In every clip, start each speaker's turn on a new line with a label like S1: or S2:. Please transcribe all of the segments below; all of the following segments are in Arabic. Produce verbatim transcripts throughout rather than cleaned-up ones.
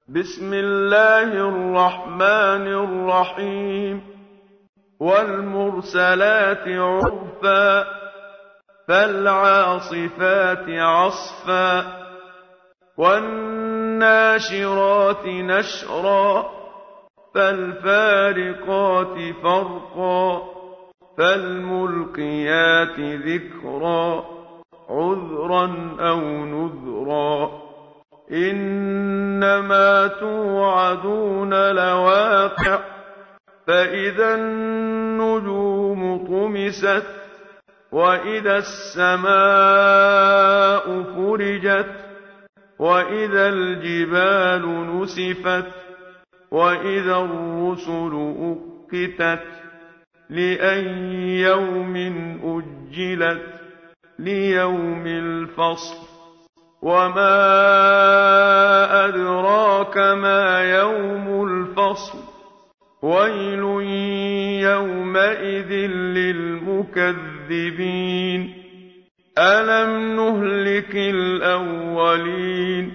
S1: بسم الله الرحمن الرحيم والمرسلات عرفا فالعاصفات عصفا والناشرات نشرا فالفارقات فرقا فالملقيات ذكرا عذرا أو نذرا إنما توعدون لواقع فإذا النجوم طمست وإذا السماء فرجت وإذا الجبال نسفت وإذا الرسل أقتت لأي يوم أجلت ليوم الفصل وما أدراك ما يوم الفصل ويل يومئذ للمكذبين ألم نهلك الأولين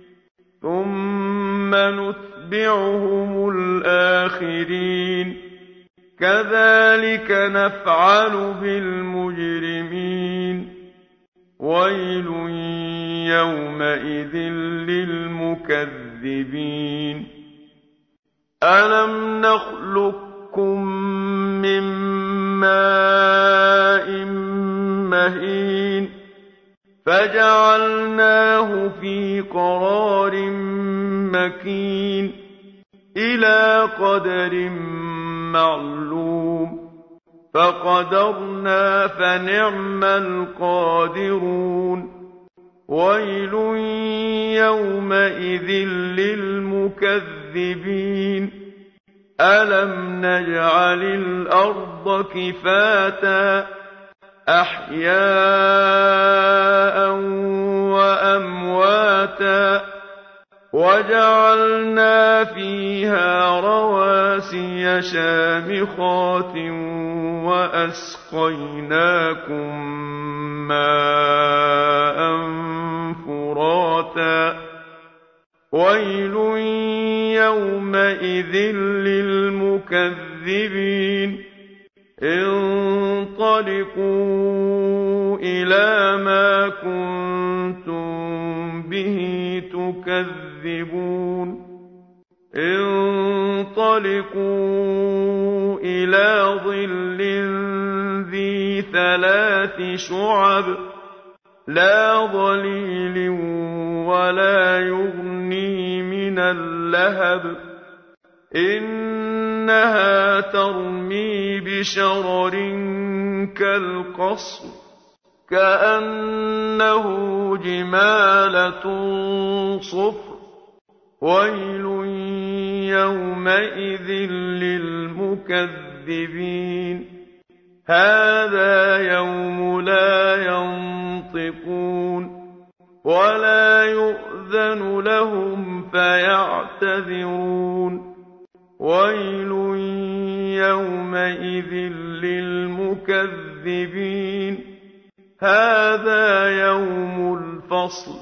S1: ثم نتبعهم الآخرين كذلك نفعل بالمجرمين ويل يومئذ للمكذبين ألم نخلقكم من ماء مهين فجعلناه في قرار مكين إلى قدر معلوم فقدرنا فنعم القادرون ويل يومئذ للمكذبين ألم نجعل الأرض كفاتا أحياء وأمواتا وجعلنا فيها رواسي شامخات وأسقيناكم ماء فراتا ويل يومئذ للمكذبين انطلقوا إلى ما كنتم به تكذبون انطلقوا إلى ظل ذي ثلاث شعب لا ظليل ولا يغني من اللهب إنها ترمي بشرر كالقصر كأنه جمالة صفر ويل يومئذ للمكذبين هذا يوم لا ينطقون ولا يؤذن لهم فيعتذرون ويل يومئذ للمكذبين هذا يوم الفصل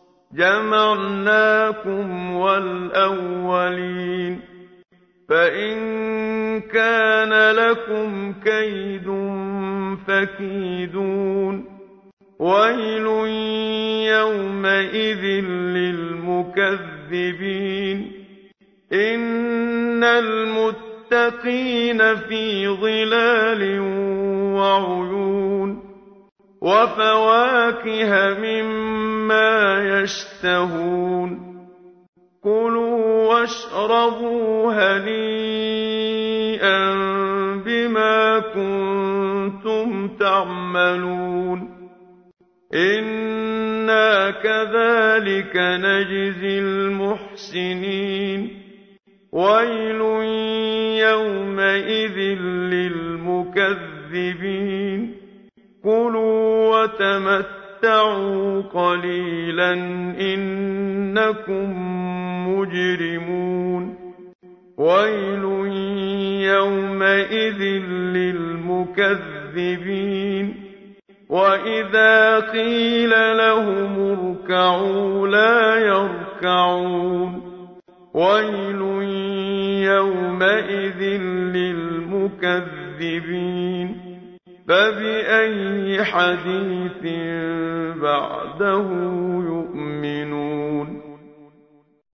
S1: جمعناكم والأولين فإن كان لكم كيد فكيدون ويل يومئذ للمكذبين إن المتقين في ظلال وعيون وفواكه مما يشتهون كلوا واشربوا هنيئا بما كنتم تعملون إنا كذلك نجزي المحسنين ويل يومئذ للمكذبين كلوا وتمتعوا قليلا إنكم مجرمون ويل يومئذ للمكذبين وإذا قيل لهم اركعوا لا يركعون ويل يومئذ للمكذبين فبأي حديث بعده